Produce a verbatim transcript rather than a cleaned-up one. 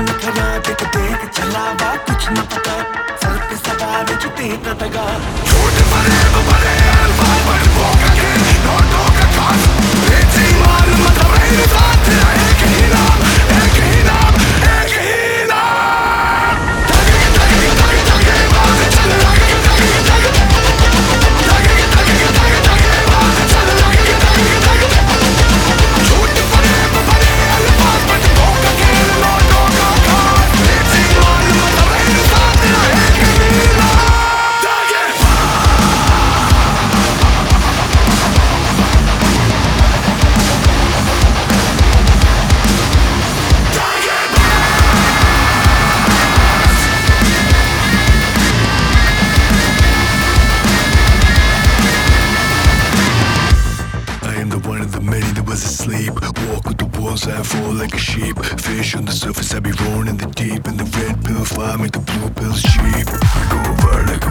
नखरा देख देख चलावा कुछ न पता सर पे सवार जुटे न दगा छोटे बड़े बड़े अल्फाज पर भोगा के नोटों का खास बेची माल मतलब है साथ एक ही नाम एक ही नाम एक ही नाम ताके ताके ताके ताके बात चल ताके ताके ताके ताके ताके ताके ताके बात चल ताके ताके ताके छोटे बड़े बड़े अल्फाज पर भोगा के नोटों का खास बेची माल मतलब है साथ एक ही नाम ताके I am the one of the many that was asleep. Walk with the walls, I fall like a sheep. Fish on the surface, I be rolling in the deep. And the red pill fire make the blue pills cheap. I go over like